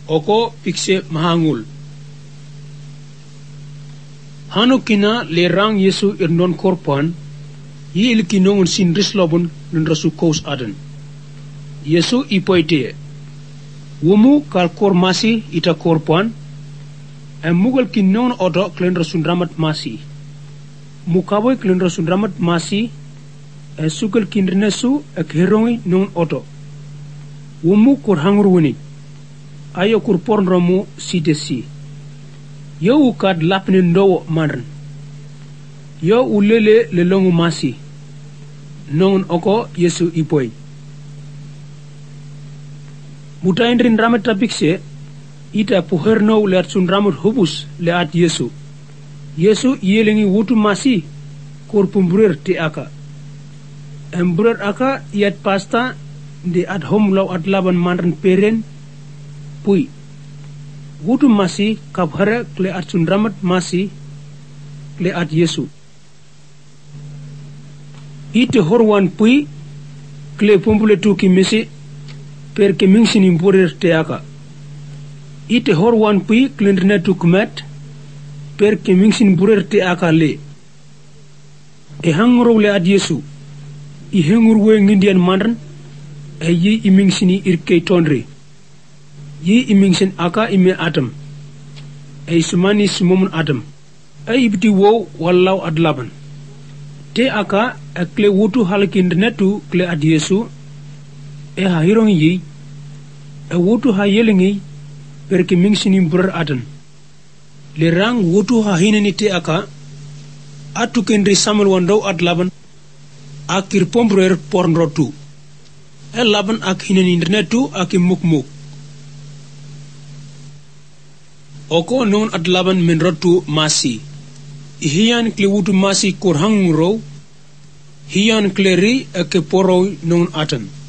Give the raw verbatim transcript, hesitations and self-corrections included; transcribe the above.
oko pikse mahangul. Hano kina le rang Yesu irnon korpan, yi ilkinongun sin rislobun nun rasu kous aden. Yesu ipoite, wumu kal kor masi ita korpan, en mugal kinon odo klen rasun ramat masi. Mukaboy klen rasun ramat masi, en sugal kinrinesu ek herongi non odo. Wumu kur hangur wuni, ayo kur porn romu si desi. Yo ukad lapne ndowo manran. Yo ulele le longu masi. Non oko Yesu ipoy. Muta indrin ramat tapikse, ita puherno le at sun ramat hubus le at Yesu. Yesu yelengi wutu masi kur pumburir ti aka. Emburir aka yat pasta di at home law at laban manran peren pui. Wutu masi kabhara kle at sun ramat masi kle at Yesu. Ite horwan pui kle pumbule tu ki misi per ke mingsin impurir te aka. Ite horwan pui kle ndrine tu kumet per ke mingsin impurir te aka le. E hangro le at Yesu. I hengurwe ngindian manran e yi imingsini irkei tondri. Yi imingsin aka ime Adam. E sumani sumomun Adam. E ibti wo wallau adlaban. Te aka e kle wutu halakindnetu kle ad Yesu. E ha hirong yi. E wutu ha yelingi perke mingsini mbur adan. Le rang wutu ha hineni te aka. Atu kendri samal wandau adlaban. Akir pombrer pornrotu. E laban ak hineni internetu akim muk muk. Oko non adlaban menrotu masi. Hiyan kle wutu masi korhang row. Hiyan kleri eke poro non atan.